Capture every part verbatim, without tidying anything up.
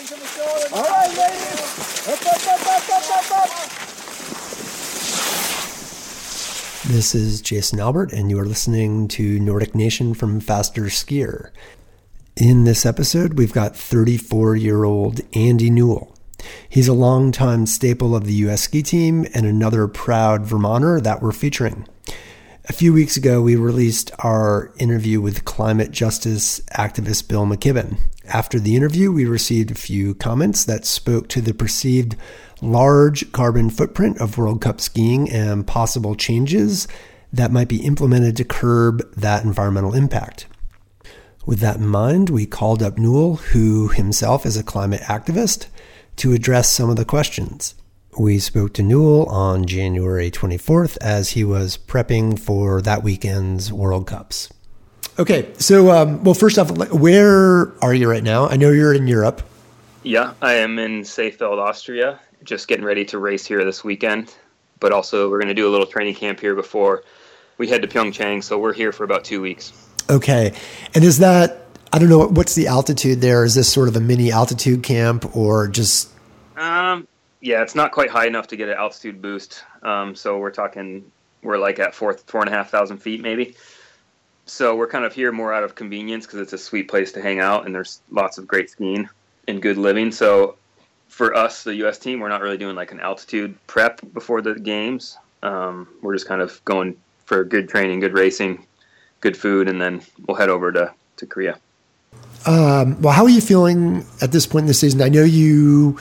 from the shoulder. All right, ladies. Up, up, up, up, up, up, up. This is Jason Albert, and you are listening to Nordic Nation from Faster Skier. In this episode, we've got thirty-four-year-old Andy Newell. He's a longtime staple of the U S ski team and another proud Vermonter that we're featuring. A few weeks ago, we released our interview with climate justice activist Bill McKibben. After the interview, we received a few comments that spoke to the perceived large carbon footprint of World Cup skiing and possible changes that might be implemented to curb that environmental impact. With that in mind, we called up Newell, who himself is a climate activist, to address some of the questions. We spoke to Newell on January twenty-fourth as he was prepping for that weekend's World Cups. Okay, so, um, well, first off, where are you right now? I know you're in Europe. Yeah, I am in Seefeld, Austria, just getting ready to race here this weekend. But also, we're going to do a little training camp here before we head to Pyeongchang, so we're here for about two weeks. Okay, and is that, I don't know, what's the altitude there? Is this sort of a mini altitude camp or just... Um. Yeah, it's not quite high enough to get an altitude boost. Um, so we're talking, we're like at four, four and a half thousand feet maybe. So we're kind of here more out of convenience because it's a sweet place to hang out and there's lots of great skiing and good living. So for us, the U S team, we're not really doing like an altitude prep before the games. Um, we're just kind of going for good training, good racing, good food, and then we'll head over to, to Korea. Um, well, how are you feeling at this point in the season? I know you...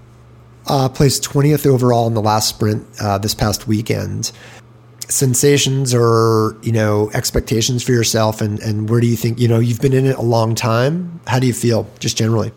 Uh, placed twentieth overall in the last sprint uh, this past weekend. Sensations or, you know, expectations for yourself, and, and where do you think, you know, you've been in it a long time. How do you feel just generally?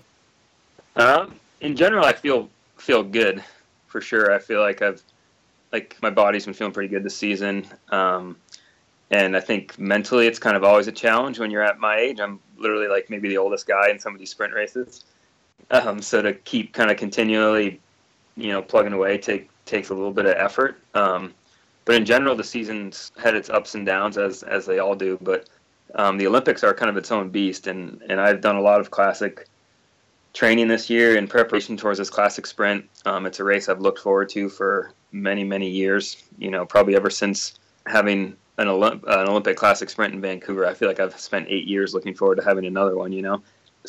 Uh, in general, I feel feel good for sure. I feel like I've, like my body's been feeling pretty good this season. Um, and I think mentally it's kind of always a challenge when you're at my age. I'm literally like maybe the oldest guy in some of these sprint races. Um, so to keep kind of continually you know, plugging away take, takes a little bit of effort. Um, but in general, the season's had its ups and downs as as they all do. But um, the Olympics are kind of its own beast. And, and I've done a lot of classic training this year in preparation towards this classic sprint. Um, it's a race I've looked forward to for many, many years, you know, probably ever since having an, Olymp- an Olympic classic sprint in Vancouver. I feel like I've spent eight years looking forward to having another one, you know.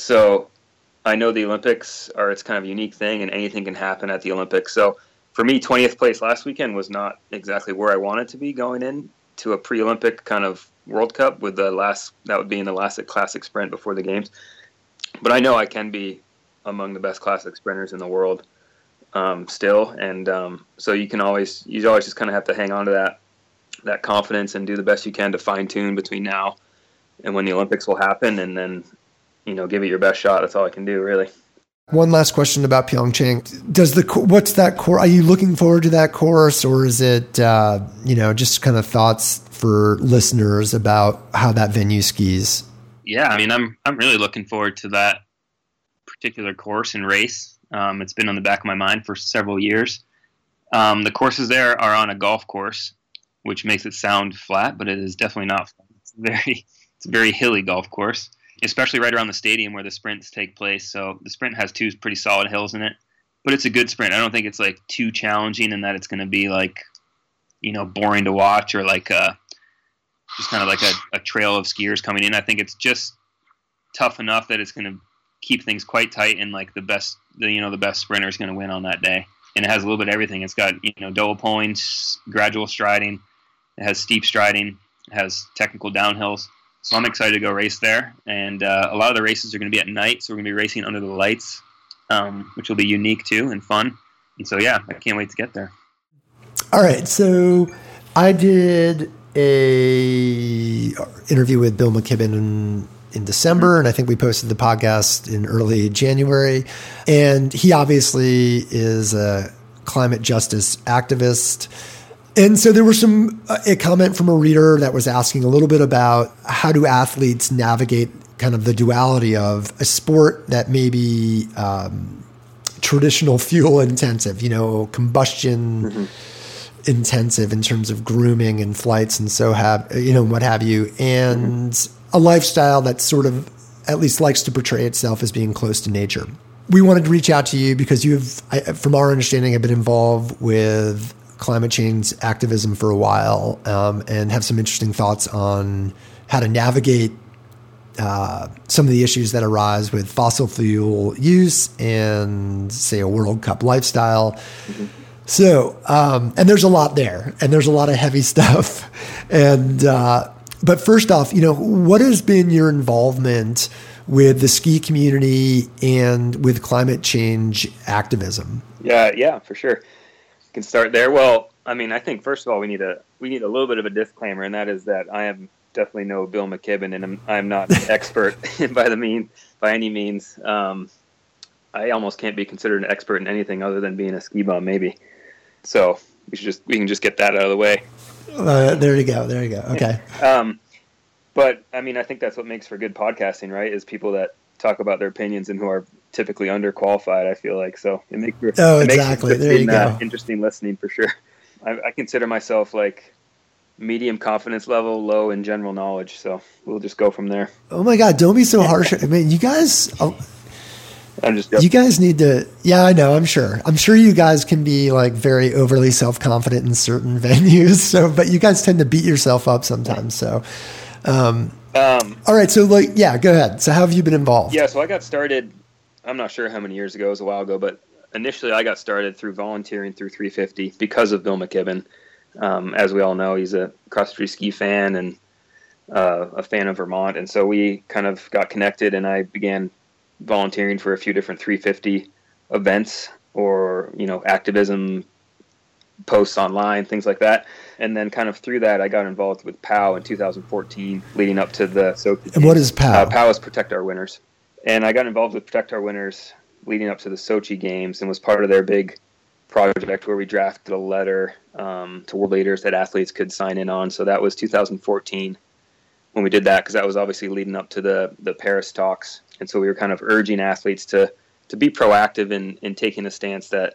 So I know the Olympics are its kind of unique thing and anything can happen at the Olympics. So for me, twentieth place last weekend was not exactly where I wanted to be going in to a pre-Olympic kind of World Cup with the last, that would be in the last classic sprint before the games. But I know I can be among the best classic sprinters in the world um, still. And um, so you can always, you always just kind of have to hang on to that, that confidence and do the best you can to fine tune between now and when the Olympics will happen. And then, you know, give it your best shot. That's all I can do, really. One last question about Pyeongchang. Does the, what's that course? Are you looking forward to that course, or is it, uh, you know, just kind of thoughts for listeners about how that venue skis? Yeah. I mean, I'm, I'm really looking forward to that particular course and race. Um, it's been on the back of my mind for several years. Um, the courses there are on a golf course, which makes it sound flat, but it is definitely not flat. It's very, it's a very hilly golf course, especially right around the stadium where the sprints take place. So the sprint has two pretty solid hills in it, but it's a good sprint. I don't think it's like too challenging in that it's going to be like, you know, boring to watch or like a, just kind of like a, a trail of skiers coming in. I think it's just tough enough that it's going to keep things quite tight, and like the best, the, you know, the best sprinter is going to win on that day. And it has a little bit of everything. It's got, you know, double pulling, gradual striding. It has steep striding. It has technical downhills. So I'm excited to go race there. And uh, a lot of the races are going to be at night, so we're going to be racing under the lights, um, which will be unique too and fun. And so, yeah, I can't wait to get there. All right. So I did a interview with Bill McKibben in, in December, and I think we posted the podcast in early January. And he obviously is a climate justice activist. And so there was some a comment from a reader that was asking a little bit about how do athletes navigate kind of the duality of a sport that may be um, traditional fuel intensive, you know, combustion mm-hmm. intensive in terms of grooming and flights and so have, you know, what have you, and mm-hmm. a lifestyle that sort of at least likes to portray itself as being close to nature. we wanted to reach out to you because you've, I, from our understanding, have been involved with climate change activism for a while, um, and have some interesting thoughts on how to navigate uh, some of the issues that arise with fossil fuel use and, say, a World Cup lifestyle. Mm-hmm. So, um, and there's a lot there, and there's a lot of heavy stuff. And, uh, but first off, you know, what has been your involvement with the ski community and with climate change activism? Yeah, yeah, for sure. Can start there. Well, I mean, I think first of all, we need a we need a little bit of a disclaimer, and that is that I am definitely no Bill McKibben, and I'm I'm not an expert by the mean by any means. Um, I almost can't be considered an expert in anything other than being a ski bum, maybe. So we should just we can just get that out of the way. Uh, there you go. There you go. Okay. um, but I mean, I think that's what makes for good podcasting, right? Is people that talk about their opinions and who are typically underqualified. I feel like so it makes for, oh it exactly makes there you go uh, interesting listening for sure. I, I consider myself like medium confidence level, low in general knowledge. So we'll just go from there. Oh my God, don't be so harsh. I mean, you guys. Oh, I'm just joking. You guys need to, yeah, I know, I'm sure. I'm sure you guys can be like very overly self-confident in certain venues. So, but you guys tend to beat yourself up sometimes. So, um, um, all right. So like, yeah, go ahead. So how have you been involved? Yeah. So I got started, I'm not sure how many years ago, it was a while ago, but initially I got started through volunteering through three fifty because of Bill McKibben. Um, as we all know, he's a cross-country ski fan and uh, a fan of Vermont. And so we kind of got connected, and I began volunteering for a few different three fifty events or, you know, activism posts online, things like that. And then kind of through that, I got involved with P O W in two thousand fourteen, leading up to the Sochi. And what is P O W? Uh, P O W is Protect Our Winners. And I got involved with Protect Our Winners leading up to the Sochi Games and was part of their big project where we drafted a letter um, to world leaders that athletes could sign in on. So that was two thousand fourteen when we did that, because that was obviously leading up to the, the Paris talks. And so we were kind of urging athletes to, to be proactive in, in taking a stance that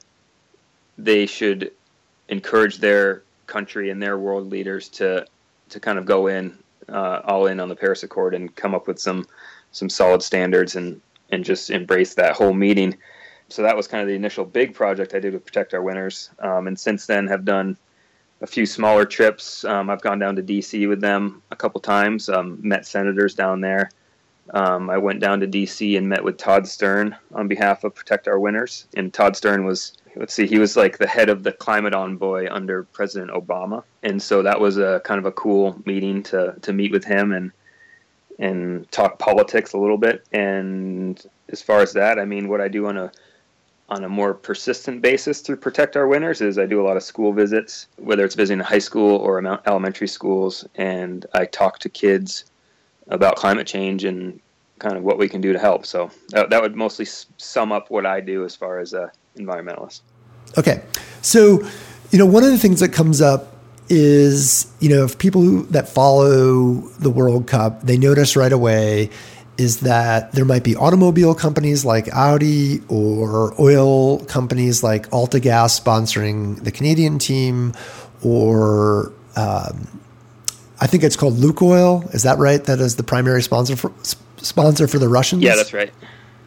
they should encourage their country and their world leaders to to kind of go in uh, all in on the Paris Accord and come up with some some solid standards and, and just embrace that whole meeting. So that was kind of the initial big project I did with Protect Our Winners. Um, and since then have done a few smaller trips. Um, I've gone down to D C with them a couple times, um, met senators down there. Um, I went down to D C and met with Todd Stern on behalf of Protect Our Winners. And Todd Stern was, let's see, he was like the head of the climate envoy under President Obama. And so that was a kind of a cool meeting to, to meet with him and, and talk politics a little bit. And as far as that, I mean, what I do on a, on a more persistent basis through Protect Our Winners is I do a lot of school visits, whether it's visiting high school or elementary schools. And I talk to kids about climate change and kind of what we can do to help. So that, that would mostly sum up what I do as far as a environmentalist. Okay. So, you know, one of the things that comes up is, you know, if people who, that follow the World Cup, they notice right away is that there might be automobile companies like Audi or oil companies like AltaGas sponsoring the Canadian team, or um, I think it's called Lukoil. Is that right? That is the primary sponsor for sponsor for the Russians? Yeah, that's right.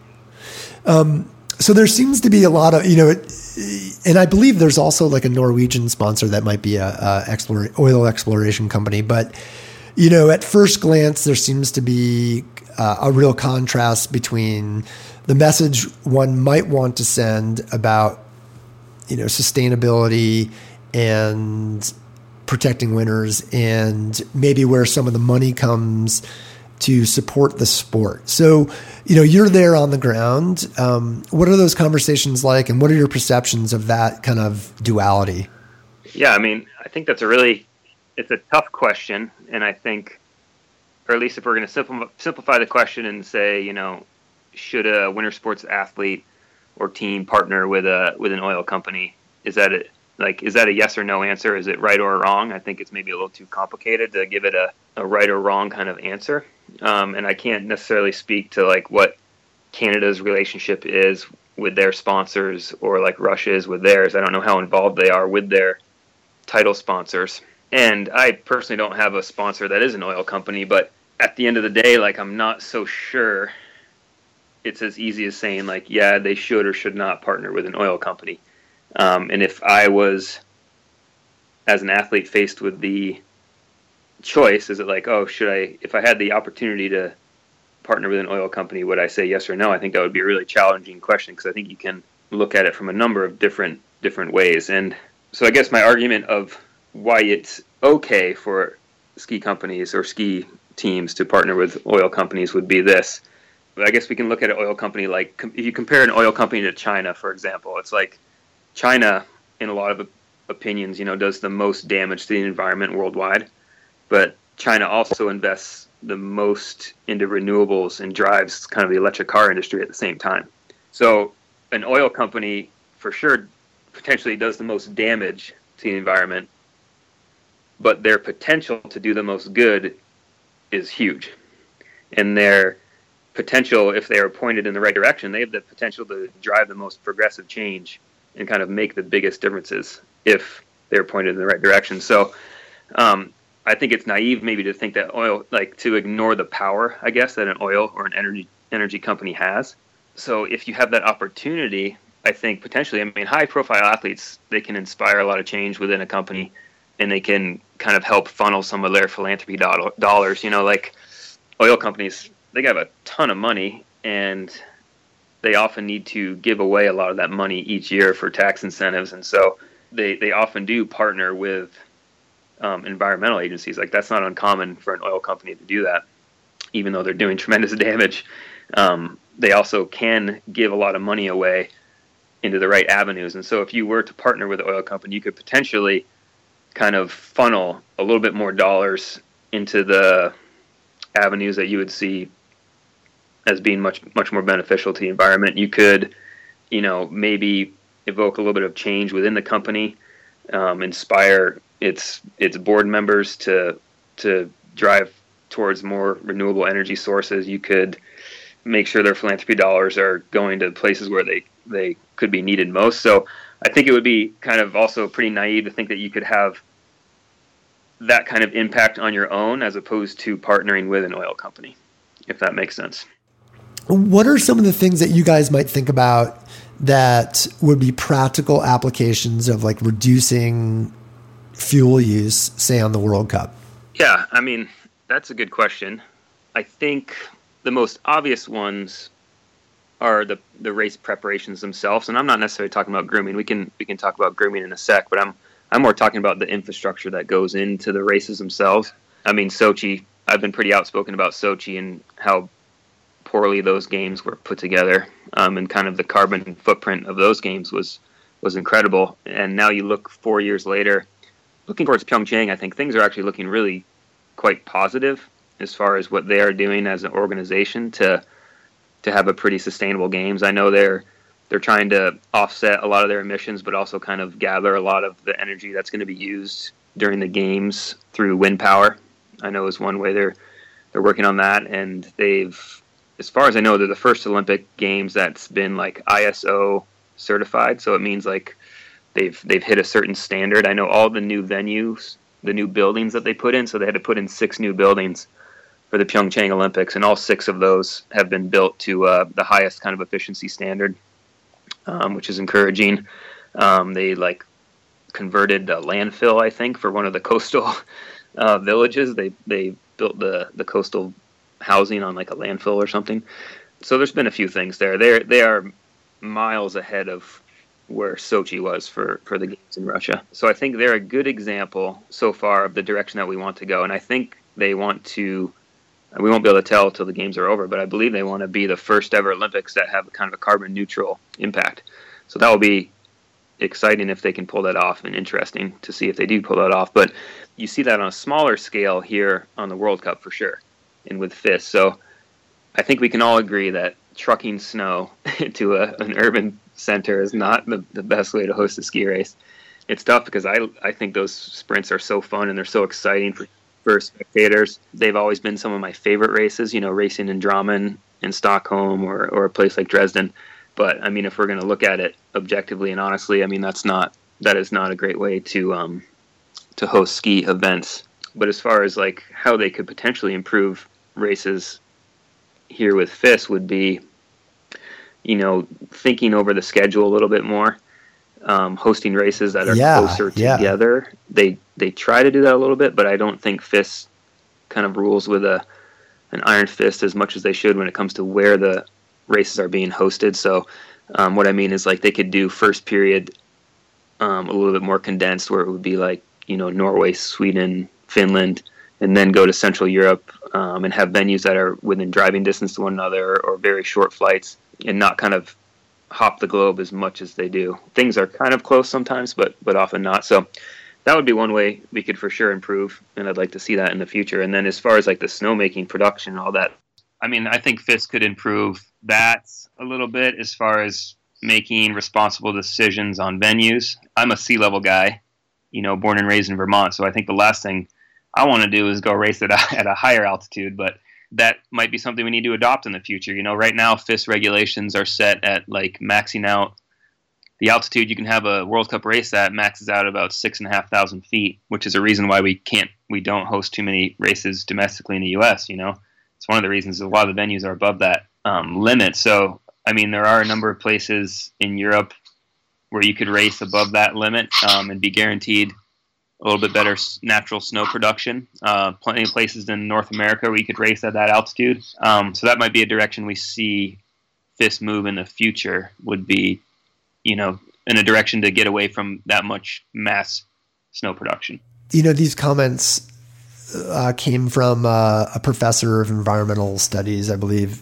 Um, so there seems to be a lot of, you know, it, and I believe there's also like a Norwegian sponsor that might be a, a explore, oil exploration company. But, you know, at first glance, there seems to be uh, a real contrast between the message one might want to send about, you know, sustainability and protecting winners, and maybe where some of the money comes to support the sport. So, you know, you're there on the ground. Um, what are those conversations like, and what are your perceptions of that kind of duality? Yeah, I mean, I think that's a really, it's a tough question. And I think, or at least if we're going to simplify, simplify the question and say, you know, should a winter sports athlete or team partner with a, with an oil company? Is that it? Like, is that a yes or no answer? Is it right or wrong? I think it's maybe a little too complicated to give it a, a right or wrong kind of answer. Um, and I can't necessarily speak to like what Canada's relationship is with their sponsors or like Russia is with theirs. I don't know how involved they are with their title sponsors. And I personally don't have a sponsor that is an oil company, but at the end of the day, like, I'm not so sure it's as easy as saying like, yeah, they should or should not partner with an oil company. Um, and if I was, as an athlete, faced with the choice, is it like, oh, should I, if I had the opportunity to partner with an oil company, would I say yes or no? I think that would be a really challenging question, because I think you can look at it from a number of different different ways. And so I guess my argument of why it's okay for ski companies or ski teams to partner with oil companies would be this. I guess we can look at an oil company like, if you compare an oil company to China, for example, it's like China, in a lot of opinions, you know, does the most damage to the environment worldwide, but China also invests the most into renewables and drives kind of the electric car industry at the same time. So an oil company for sure potentially does the most damage to the environment, but their potential to do the most good is huge. And their potential, if they are pointed in the right direction, they have the potential to drive the most progressive change and kind of make the biggest differences if they're pointed in the right direction. So um, I think it's naive maybe to think that oil, like to ignore the power, I guess, that an oil or an energy energy company has. So if you have that opportunity, I think potentially, I mean, high profile athletes, they can inspire a lot of change within a company, and they can kind of help funnel some of their philanthropy do- dollars. You know, like oil companies, they have a ton of money, and they often need to give away a lot of that money each year for tax incentives. And so they, they often do partner with Um, environmental agencies. Like, that's not uncommon for an oil company to do that, even though they're doing tremendous damage. Um, they also can give a lot of money away into the right avenues. And so if you were to partner with an oil company, you could potentially kind of funnel a little bit more dollars into the avenues that you would see as being much, much more beneficial to the environment. You could, you know, maybe evoke a little bit of change within the company, um, inspire its its board members to to drive towards more renewable energy sources. You could make sure their philanthropy dollars are going to places where they, they could be needed most. So I think it would be kind of also pretty naive to think that you could have that kind of impact on your own as opposed to partnering with an oil company, if that makes sense. What are some of the things that you guys might think about that would be practical applications of like reducing fuel use, say on the World Cup? Yeah, I mean, that's a good question. I think the most obvious ones are the the race preparations themselves, and I'm not necessarily talking about grooming. We can we can talk about grooming in a sec, but I'm I'm more talking about the infrastructure that goes into the races themselves. I mean, Sochi, I've been pretty outspoken about Sochi and how poorly those games were put together, um, and kind of the carbon footprint of those games was was incredible. And now you look four years later, looking towards Pyeongchang, I think things are actually looking really quite positive as far as what they are doing as an organization to to have a pretty sustainable games. I know they're they're trying to offset a lot of their emissions, but also kind of gather a lot of the energy that's going to be used during the games through wind power. I know is one way they're they're working on that, and they've, as far as I know, they're the first Olympic Games that's been like I S O certified. So it means like they've they've hit a certain standard. I know all the new venues, the new buildings that they put in, so they had to put in six new buildings for the Pyeongchang Olympics, and all six of those have been built to uh, the highest kind of efficiency standard, um, which is encouraging. Um, they like converted a landfill, I think, for one of the coastal uh, villages. They they built the the coastal housing on like a landfill or something. So there's been a few things there. They they are miles ahead of where Sochi was for, for the games in Russia. So I think they're a good example so far of the direction that we want to go. And I think they want to, we won't be able to tell till the games are over, but I believe they want to be the first ever Olympics that have kind of a carbon neutral impact. So that will be exciting if they can pull that off, and interesting to see if they do pull that off. But you see that on a smaller scale here on the World Cup for sure, and with F I S. So I think we can all agree that trucking snow to a, an urban center is not the, the best way to host a ski race. It's tough because I I think those sprints are so fun and they're so exciting for, for spectators. They've always been some of my favorite races, you know, racing in Drammen, in Stockholm, or, or a place like Dresden. But I mean, if we're going to look at it objectively and honestly, I mean, that's not, that is not a great way to, um, to host ski events. But as far as like how they could potentially improve races here with F I S would be, you know, thinking over the schedule a little bit more, um, hosting races that are yeah, closer yeah. together. They they try to do that a little bit, but I don't think F I S kind of rules with a an iron fist as much as they should when it comes to where the races are being hosted. So um, what I mean is, like, they could do first period um, a little bit more condensed, where it would be like, you know, Norway, Sweden, Finland, and then go to Central Europe um, and have venues that are within driving distance to one another, or very short flights, and not kind of hop the globe as much as they do. Things are kind of close sometimes, but but often not. So that would be one way we could for sure improve, and I'd like to see that in the future. And then as far as like the snowmaking production and all that, I mean, I think F I S could improve that a little bit as far as making responsible decisions on venues. I'm a sea level guy, you know, born and raised in Vermont, so I think the last thing I want to do is go race at a, at a higher altitude, but that might be something we need to adopt in the future. You know, right now F I S regulations are set at like maxing out the altitude you can have a World Cup race at maxes out about six and a half thousand feet, which is a reason why we can't, we don't host too many races domestically in the U S. You know, it's one of the reasons a lot of the venues are above that um, limit. So, I mean, there are a number of places in Europe where you could race above that limit um, and be guaranteed a little bit better natural snow production. Uh, plenty of places in North America where you could race at that altitude. Um, so that might be a direction we see F I S move in the future, would be, you know, in a direction to get away from that much mass snow production. You know, these comments uh, came from uh, a professor of environmental studies, I believe,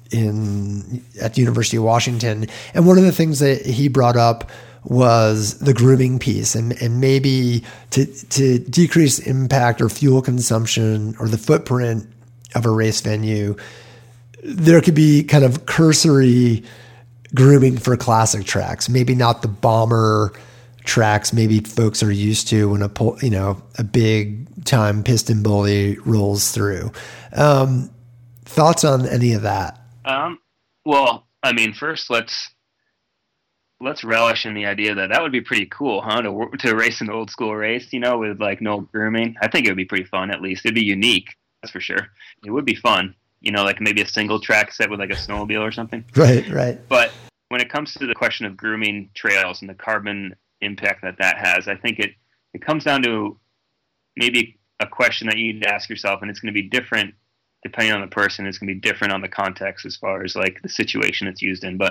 in at the University of Washington. And one of the things that he brought up was the grooming piece, and, and maybe to, to decrease impact or fuel consumption or the footprint of a race venue, there could be kind of cursory grooming for classic tracks, maybe not the bomber tracks maybe folks are used to when a pull, you know, a big time piston bully rolls through. Um, thoughts on any of that? Um, well, I mean, first let's let's relish in the idea that that would be pretty cool, huh? To to race an old school race, you know, with like no grooming. I think it would be pretty fun. At least it'd be unique, that's for sure. It would be fun. You know, like maybe a single track set with like a snowmobile or something. Right, right. But when it comes to the question of grooming trails and the carbon impact that that has, I think it, it comes down to maybe a question that you need to ask yourself, and it's going to be different depending on the person. It's going to be different on the context as far as like the situation it's used in. But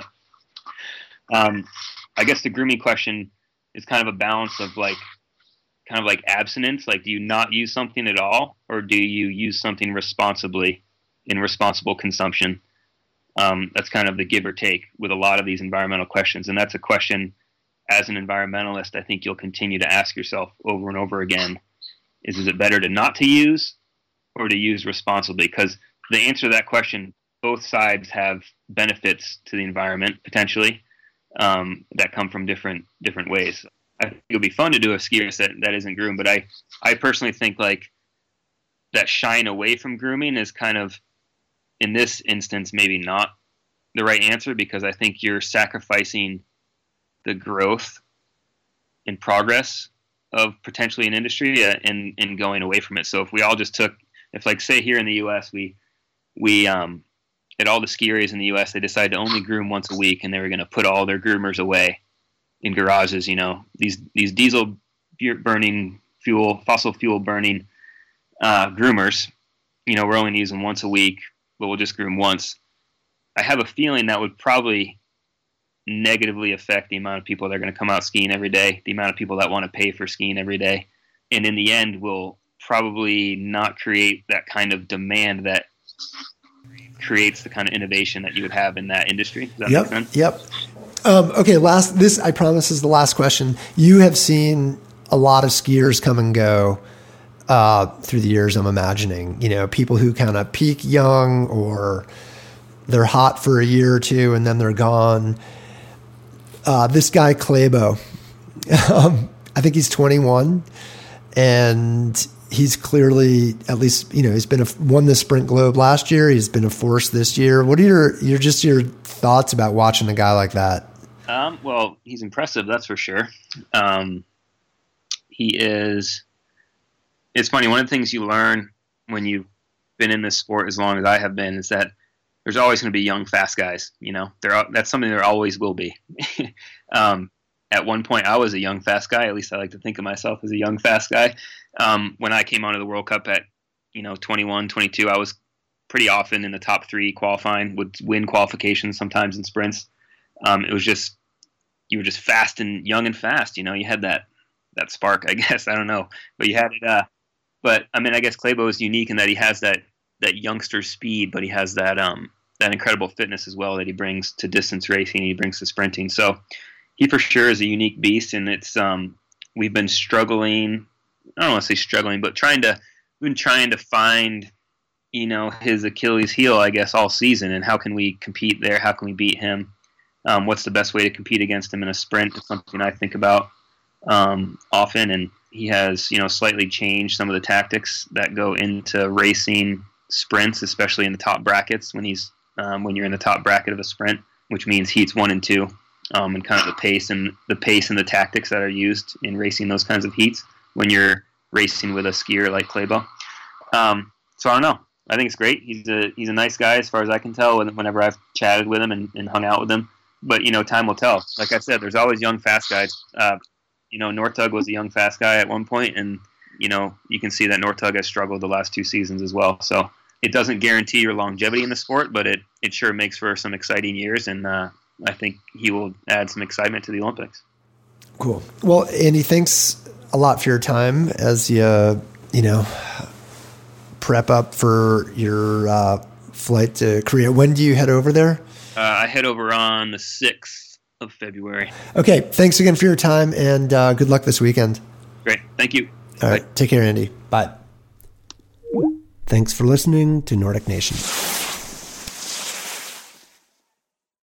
um, I guess the grooming question is kind of a balance of like, kind of like abstinence. Like, do you not use something at all, or do you use something responsibly in responsible consumption? Um, that's kind of the give or take with a lot of these environmental questions. And that's a question, as an environmentalist, I think you'll continue to ask yourself over and over again, is, is it better to not to use or to use responsibly? Because the answer to that question, both sides have benefits to the environment, potentially, um, that come from different different ways. I think it'll be fun to do a ski race that, that isn't groomed, but I, I personally think like that shying away from grooming is kind of, in this instance, maybe not the right answer, because I think you're sacrificing the growth and progress of potentially an industry uh, and, and going away from it. So if we all just took, if like say here in the U S, we, we, um, at all the ski areas in the U S, they decided to only groom once a week, and they were going to put all their groomers away in garages, you know, these, these diesel burning fuel, fossil fuel burning, uh, groomers, you know, we're only going to use them once a week, but we'll just groom once. I have a feeling that would probably negatively affect the amount of people that are going to come out skiing every day, the amount of people that want to pay for skiing every day. And in the end, will probably not create that kind of demand that creates the kind of innovation that you would have in that industry. Does that yep, make sense? Yep. Um, okay, last, this I promise is the last question. You have seen a lot of skiers come and go uh, through the years, I'm imagining, you know, people who kind of peak young, or they're hot for a year or two and then they're gone. Uh, this guy, Klæbo, um, I think he's twenty-one, and he's clearly, at least, you know, he's been a, won the Sprint Globe last year. He's been a force this year. What are your, your just your thoughts about watching a guy like that? Um, well, he's impressive, that's for sure. Um, he is, it's funny, one of the things you learn when you've been in this sport as long as I have been is that there's always going to be young, fast guys. You know, there that's something there always will be. um, at one point, I was a young, fast guy. At least I like to think of myself as a young, fast guy. Um, when I came onto the World Cup at, you know, twenty-one, twenty-two, I was pretty often in the top three qualifying, would win qualifications sometimes in sprints. Um, it was just, you were just fast and young and fast. You know, you had that that spark, I guess. I don't know, but you had it. Uh, but I mean, I guess Klæbo is unique in that he has that that youngster speed, but he has that um that incredible fitness as well that he brings to distance racing. He brings to sprinting. So he for sure is a unique beast, and it's um we've been struggling. I don't want to say struggling, but trying to we've been trying to find, you know, his Achilles heel, I guess, all season, and how can we compete there? How can we beat him? Um, what's the best way to compete against him in a sprint? It's something I think about um, often, and he has, you know, slightly changed some of the tactics that go into racing sprints, especially in the top brackets when he's um, when you're in the top bracket of a sprint, which means heats one and two, um, and kind of the pace and the pace and the tactics that are used in racing those kinds of heats when you're racing with a skier like Klæbo. Um, so I don't know. I think it's great. He's a he's a nice guy as far as I can tell. Whenever I've chatted with him and, and hung out with him, but you know, time will tell. Like I said, there's always young fast guys. Uh, you know, Northug was a young fast guy at one point, and you know, you can see that Northug has struggled the last two seasons as well. So it doesn't guarantee your longevity in the sport, but it it sure makes for some exciting years, and uh, I think he will add some excitement to the Olympics. Cool. Well, Andy, thanks a lot for your time as you you know prep up for your uh, flight to Korea. When do you head over there? Uh, I head over on the sixth of February. Okay. Thanks again for your time, and uh, good luck this weekend. Great. Thank you. All right. Take care, Andy. Bye. Thanks for listening to Nordic Nation.